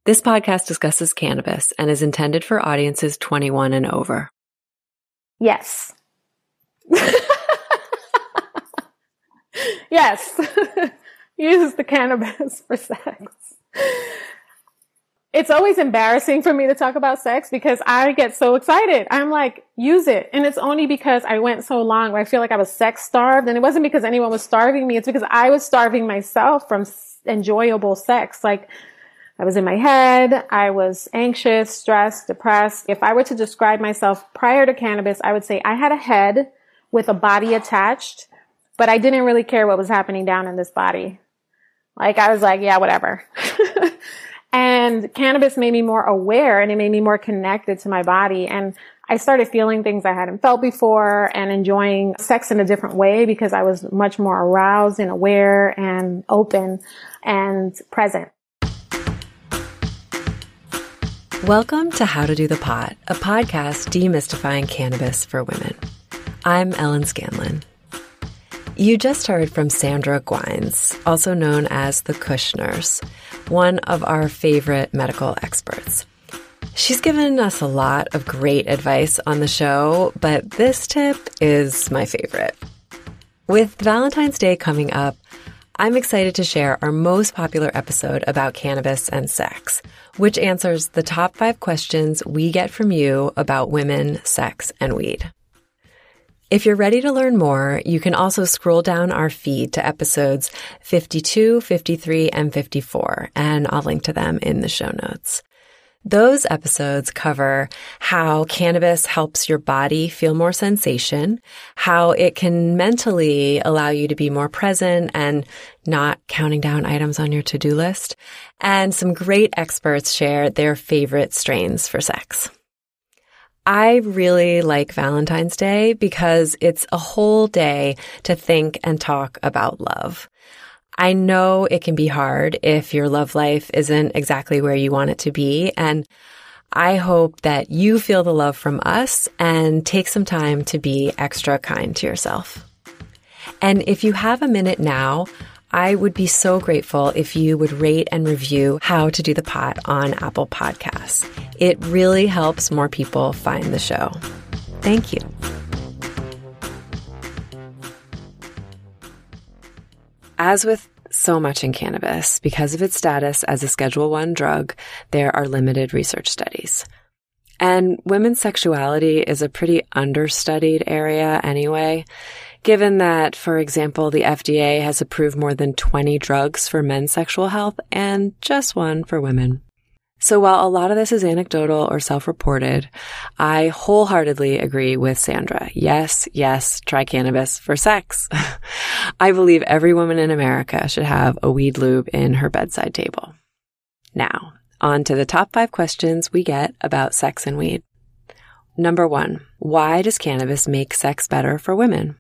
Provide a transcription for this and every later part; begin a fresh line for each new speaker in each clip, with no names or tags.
This podcast discusses cannabis and is intended for audiences 21 and over.
Yes. Yes. Use the cannabis for sex. It's always embarrassing for me to talk about sex because I get so excited. I'm like, use it. And it's only because I went so long where I feel like I was sex starved. And it wasn't because anyone was starving me. It's because I was starving myself from enjoyable sex. Like, I was in my head. I was anxious, stressed, depressed. If I were to describe myself prior to cannabis, I would say I had a head with a body attached, but I didn't really care what was happening down in this body. Like, I was like, yeah, whatever. And cannabis made me more aware and it made me more connected to my body. And I started feeling things I hadn't felt before and enjoying sex in a different way because I was much more aroused and aware and open and present.
Welcome to How to Do the Pot, a podcast demystifying cannabis for women. I'm Ellen Scanlon. You just heard from Sandra Gwines, also known as the Kush Nurse, one of our favorite medical experts. She's given us a lot of great advice on the show, but this tip is my favorite. With Valentine's Day coming up, I'm excited to share our most popular episode about cannabis and sex, which answers the top 5 questions we get from you about women, sex, and weed. If you're ready to learn more, you can also scroll down our feed to episodes 52, 53, and 54, and I'll link to them in the show notes. Those episodes cover how cannabis helps your body feel more sensation, how it can mentally allow you to be more present and not counting down items on your to-do list, and some great experts share their favorite strains for sex. I really like Valentine's Day because it's a whole day to think and talk about love. I know it can be hard if your love life isn't exactly where you want it to be, and I hope that you feel the love from us and take some time to be extra kind to yourself. And if you have a minute now, I would be so grateful if you would rate and review How to Do the Pot on Apple Podcasts. It really helps more people find the show. Thank you. As with so much in cannabis, because of its status as a Schedule I drug, there are limited research studies. And women's sexuality is a pretty understudied area anyway, given that, for example, the FDA has approved more than 20 drugs for men's sexual health and just one for women. So while a lot of this is anecdotal or self-reported, I wholeheartedly agree with Sandra. Yes, try cannabis for sex. I believe every woman in America should have a weed lube in her bedside table. Now, on to the top 5 questions we get about sex and weed. Number 1, why does cannabis make sex better for women?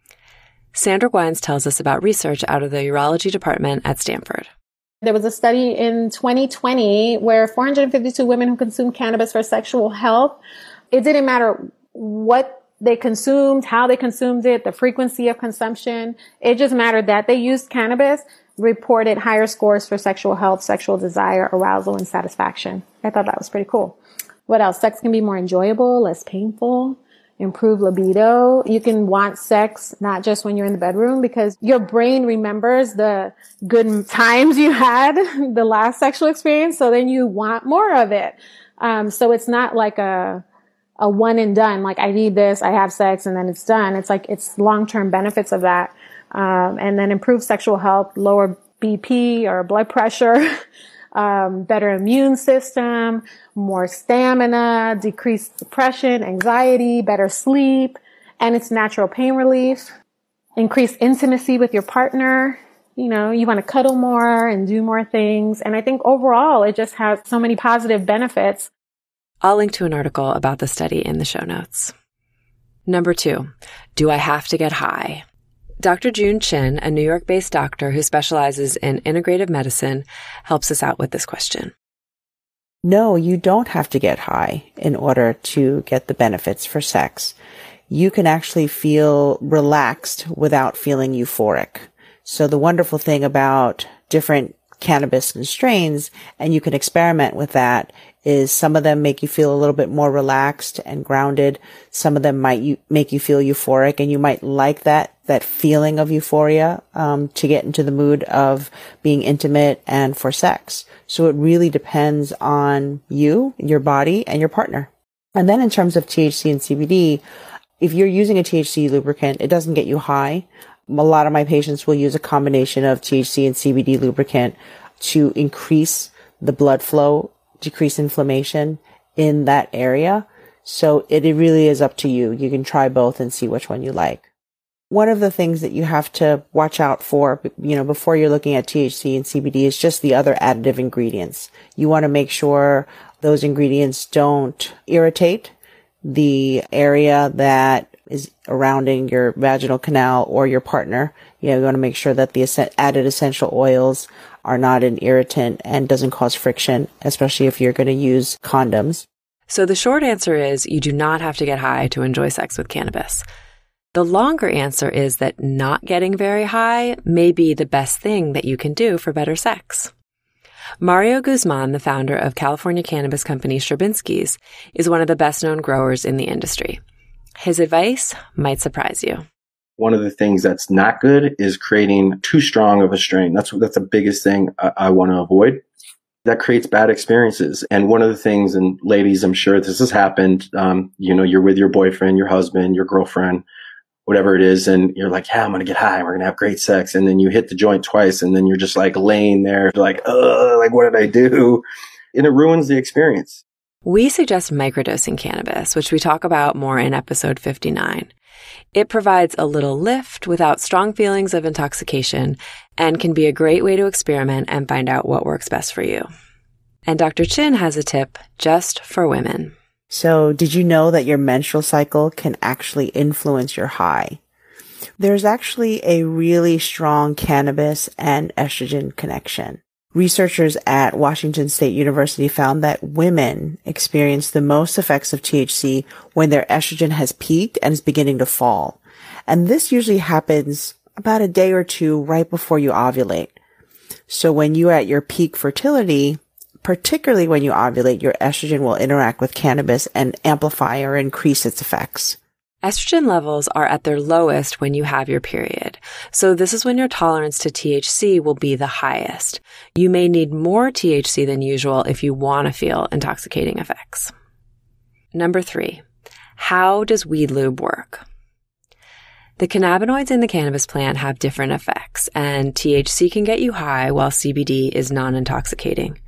Sandra Gwines tells us about research out of the urology department at Stanford.
There was a study in 2020 where 452 women who consumed cannabis for sexual health, it didn't matter what they consumed, how they consumed it, the frequency of consumption. It just mattered that they used cannabis, reported higher scores for sexual health, sexual desire, arousal, and satisfaction. I thought that was pretty cool. What else? Sex can be more enjoyable, less painful. Improve libido. You can want sex not just when you're in the bedroom because your brain remembers the good times you had, the last sexual experience, so then you want more of it. So it's not like a one and done, like I need this, I have sex, and then it's done. It's like it's long-term benefits of that. And then improve sexual health, lower BP or blood pressure, better immune system, more stamina, decreased depression, anxiety, better sleep, and it's natural pain relief, increased intimacy with your partner. You know, you want to cuddle more and do more things. And I think overall, it just has so many positive benefits.
I'll link to an article about the study in the show notes. Number 2, do I have to get high? Dr. June Chin, a New York-based doctor who specializes in integrative medicine, helps us out with this question.
No, you don't have to get high in order to get the benefits for sex. You can actually feel relaxed without feeling euphoric. So the wonderful thing about different cannabis and strains, and you can experiment with that, is some of them make you feel a little bit more relaxed and grounded. Some of them might make you feel euphoric, and you might like that feeling of euphoria, to get into the mood of being intimate and for sex. So it really depends on you, your body, and your partner. And then in terms of THC and CBD, if you're using a THC lubricant, it doesn't get you high. A lot of my patients will use a combination of THC and CBD lubricant to increase the blood flow, decrease inflammation in that area. So it really is up to you. You can try both and see which one you like. One of the things that you have to watch out for, before you're looking at THC and CBD is just the other additive ingredients. You want to make sure those ingredients don't irritate the area that is surrounding your vaginal canal or your partner. You want to make sure that the added essential oils are not an irritant and doesn't cause friction, especially if you're going to use condoms.
So the short answer is you do not have to get high to enjoy sex with cannabis. The longer answer is that not getting very high may be the best thing that you can do for better sex. Mario Guzman, the founder of California cannabis company Stravinsky's, is one of the best-known growers in the industry. His advice might surprise you.
One of the things that's not good is creating too strong of a strain. That's the biggest thing I want to avoid. That creates bad experiences. And one of the things, and ladies, I'm sure this has happened, you're with your boyfriend, your husband, your girlfriend, whatever it is, and you're like, yeah, I'm going to get high, we're going to have great sex. And then you hit the joint twice, and then you're just like laying there, like, what did I do? And it ruins the experience.
We suggest microdosing cannabis, which we talk about more in episode 59. It provides a little lift without strong feelings of intoxication and can be a great way to experiment and find out what works best for you. And Dr. Chin has a tip just for women.
So did you know that your menstrual cycle can actually influence your high? There's actually a really strong cannabis and estrogen connection. Researchers at Washington State University found that women experience the most effects of THC when their estrogen has peaked and is beginning to fall. And this usually happens about a day or two right before you ovulate. So when you're at your peak fertility, particularly when you ovulate, your estrogen will interact with cannabis and amplify or increase its effects.
Estrogen levels are at their lowest when you have your period. So this is when your tolerance to THC will be the highest. You may need more THC than usual if you want to feel intoxicating effects. Number 3, how does weed lube work? The cannabinoids in the cannabis plant have different effects, and THC can get you high while CBD is non-intoxicating.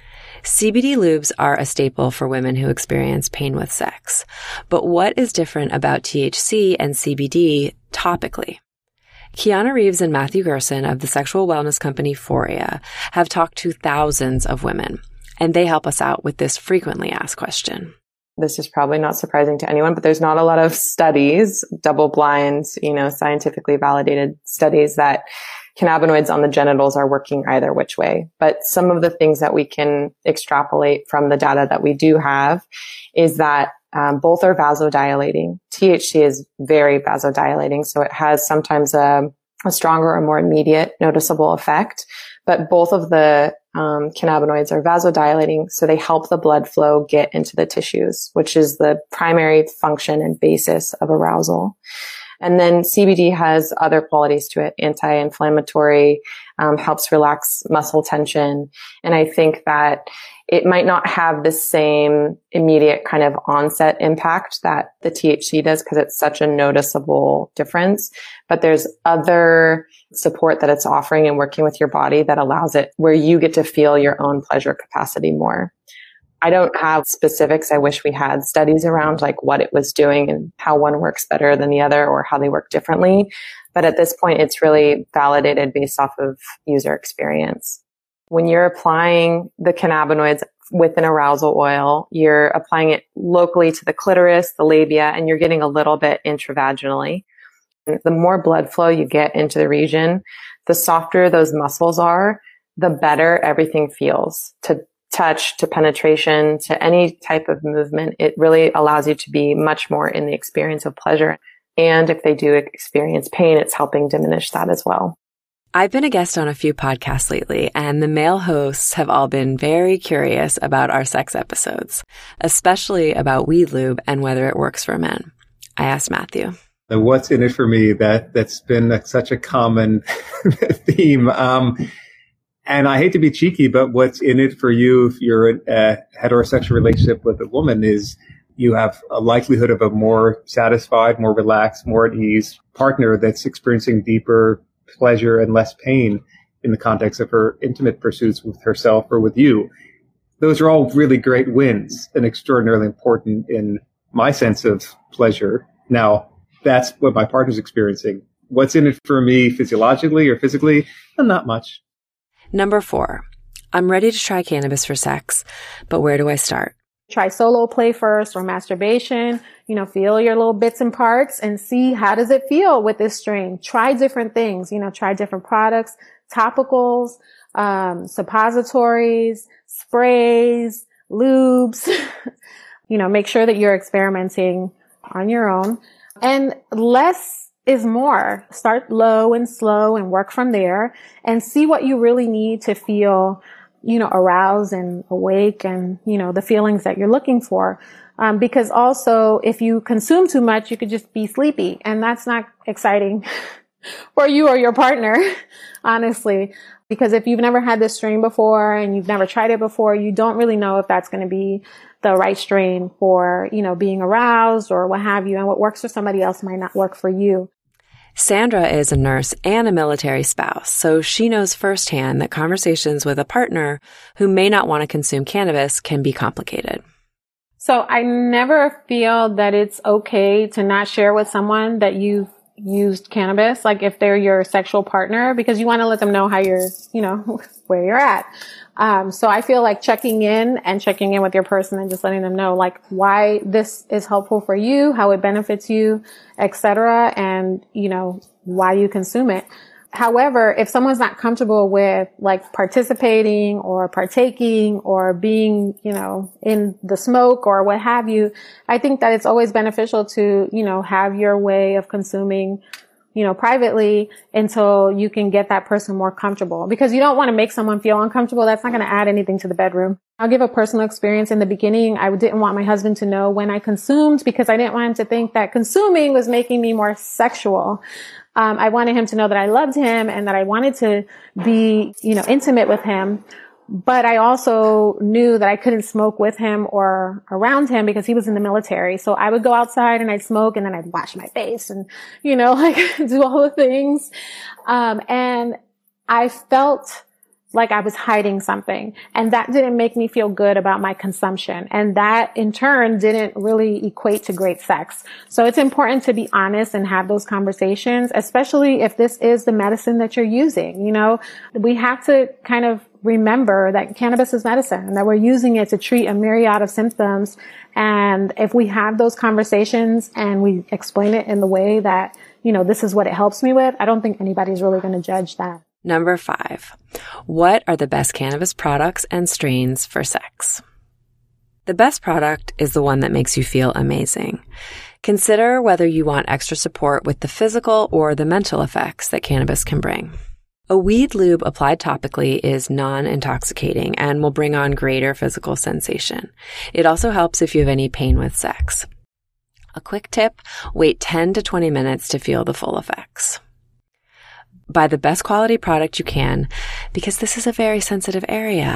CBD lubes are a staple for women who experience pain with sex. But what is different about THC and CBD topically? Kiana Reeves and Matthew Gerson of the sexual wellness company Foria have talked to thousands of women, and they help us out with this frequently asked question.
This is probably not surprising to anyone, but there's not a lot of studies, double-blind, scientifically validated studies that cannabinoids on the genitals are working either which way. But some of the things that we can extrapolate from the data that we do have is that both are vasodilating. THC is very vasodilating, so it has sometimes a stronger or more immediate noticeable effect. But both of the cannabinoids are vasodilating, so they help the blood flow get into the tissues, which is the primary function and basis of arousal. And then CBD has other qualities to it, anti-inflammatory, helps relax muscle tension. And I think that it might not have the same immediate kind of onset impact that the THC does because it's such a noticeable difference. But there's other support that it's offering and working with your body that allows it where you get to feel your own pleasure capacity more. I don't have specifics. I wish we had studies around like what it was doing and how one works better than the other or how they work differently. But at this point, it's really validated based off of user experience. When you're applying the cannabinoids with an arousal oil, you're applying it locally to the clitoris, the labia, and you're getting a little bit intravaginally. The more blood flow you get into the region, the softer those muscles are, the better everything feels to touch, to penetration, to any type of movement. It really allows you to be much more in the experience of pleasure. And if they do experience pain, it's helping diminish that as well.
I've been a guest on a few podcasts lately, and the male hosts have all been very curious about our sex episodes, especially about weed lube and whether it works for men. I asked Matthew.
What's in it for me? That's been such a common theme. And I hate to be cheeky, but what's in it for you if you're in a heterosexual relationship with a woman is you have a likelihood of a more satisfied, more relaxed, more at ease partner that's experiencing deeper pleasure and less pain in the context of her intimate pursuits with herself or with you. Those are all really great wins and extraordinarily important in my sense of pleasure. Now, that's what my partner's experiencing. What's in it for me physiologically or physically? Not much.
Number 4, I'm ready to try cannabis for sex, but where do I start?
Try solo play first or masturbation, feel your little bits and parts and see how does it feel with this strain. Try different things, try different products, topicals, suppositories, sprays, lubes, make sure that you're experimenting on your own. And less is more. Start low and slow and work from there and see what you really need to feel aroused and awake and, the feelings that you're looking for. Because also if you consume too much, you could just be sleepy and that's not exciting for you or your partner, honestly. Because if you've never had this strain before and you've never tried it before, you don't really know if that's going to be the right strain for, being aroused or what have you. And what works for somebody else might not work for you.
Sandra is a nurse and a military spouse, so she knows firsthand that conversations with a partner who may not want to consume cannabis can be complicated.
So I never feel that it's okay to not share with someone that you've used cannabis, like if they're your sexual partner, because you want to let them know how you're, where you're at. So I feel like checking in with your person and just letting them know like why this is helpful for you, how it benefits you, etc. and, why you consume it. However, if someone's not comfortable with like participating or partaking or being, in the smoke or what have you, I think that it's always beneficial to, have your way of consuming, privately until you can get that person more comfortable, because you don't want to make someone feel uncomfortable. That's not going to add anything to the bedroom. I'll give a personal experience. In the beginning, I didn't want my husband to know when I consumed because I didn't want him to think that consuming was making me more sexual. I wanted him to know that I loved him and that I wanted to be, intimate with him. But I also knew that I couldn't smoke with him or around him because he was in the military. So I would go outside and I'd smoke and then I'd wash my face and, do all the things. And I felt like I was hiding something, and that didn't make me feel good about my consumption. And that in turn didn't really equate to great sex. So it's important to be honest and have those conversations, especially if this is the medicine that you're using. We have to kind of remember that cannabis is medicine and that we're using it to treat a myriad of symptoms. And if we have those conversations and we explain it in the way that, this is what it helps me with, I don't think anybody's really going to judge that.
Number 5, what are the best cannabis products and strains for sex? The best product is the one that makes you feel amazing. Consider whether you want extra support with the physical or the mental effects that cannabis can bring. A weed lube applied topically is non-intoxicating and will bring on greater physical sensation. It also helps if you have any pain with sex. A quick tip, wait 10 to 20 minutes to feel the full effects. Buy the best quality product you can, because this is a very sensitive area.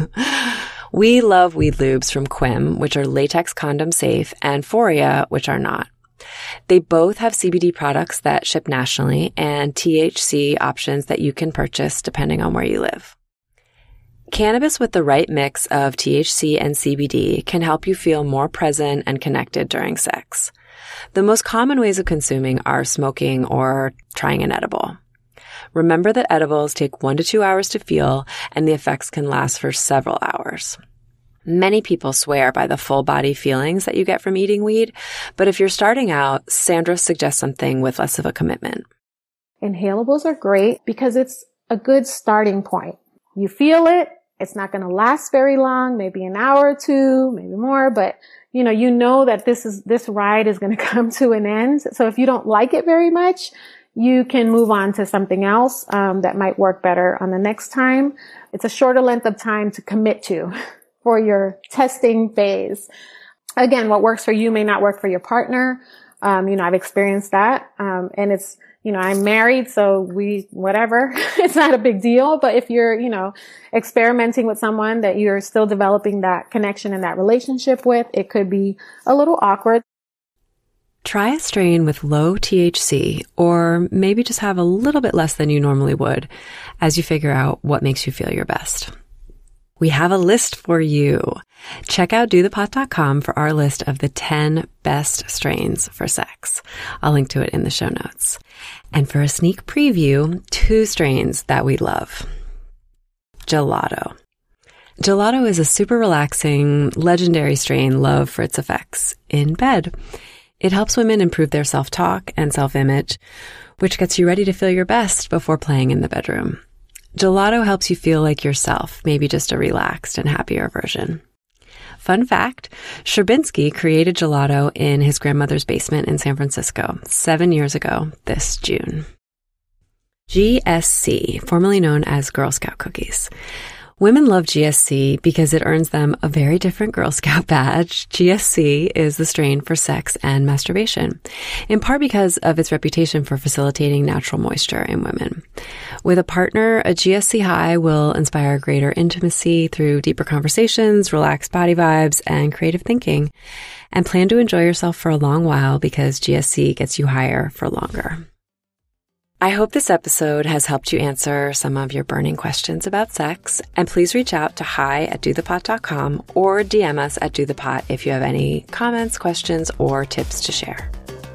We love weed lubes from Quim, which are latex condom safe, and Foria, which are not. They both have CBD products that ship nationally and THC options that you can purchase depending on where you live. Cannabis with the right mix of THC and CBD can help you feel more present and connected during sex. The most common ways of consuming are smoking or trying an edible. Remember that edibles take 1 to 2 hours to feel, and the effects can last for several hours. Many people swear by the full body feelings that you get from eating weed, but if you're starting out, Sandra suggests something with less of a commitment.
Inhalables are great because it's a good starting point. You feel it. It's not going to last very long, maybe an hour or two, maybe more, but you know that this ride is going to come to an end. So if you don't like it very much, you can move on to something else that might work better on the next time. It's a shorter length of time to commit to for your testing phase. Again, what works for you may not work for your partner. I've experienced that. And it's, I'm married, so whatever, it's not a big deal. But if you're, experimenting with someone that you're still developing that connection and that relationship with, it could be a little awkward.
Try a strain with low THC, or maybe just have a little bit less than you normally would as you figure out what makes you feel your best. We have a list for you. Check out dothepot.com for our list of the 10 best strains for sex. I'll link to it in the show notes. And for a sneak preview, 2 strains that we love. Gelato. Gelato is a super relaxing, legendary strain loved for its effects in bed. It helps women improve their self-talk and self-image, which gets you ready to feel your best before playing in the bedroom. Gelato helps you feel like yourself, maybe just a relaxed and happier version. Fun fact, Sherbinski created Gelato in his grandmother's basement in San Francisco 7 years ago this June. GSC, formerly known as Girl Scout cookies. Women love GSC because it earns them a very different Girl Scout badge. GSC is the strain for sex and masturbation, in part because of its reputation for facilitating natural moisture in women. With a partner, a GSC high will inspire greater intimacy through deeper conversations, relaxed body vibes, and creative thinking. And plan to enjoy yourself for a long while because GSC gets you higher for longer. I hope this episode has helped you answer some of your burning questions about sex, and please reach out to hi@dothepot.com or DM us at dothepot if you have any comments, questions, or tips to share.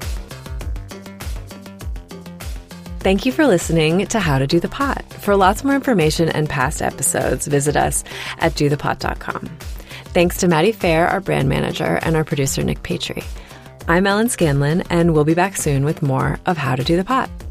Thank you for listening to How to Do the Pot. For lots more information and past episodes, visit us at dothepot.com. Thanks to Maddie Fair, our brand manager, and our producer, Nick Patry. I'm Ellen Scanlon, and we'll be back soon with more of How to Do the Pot.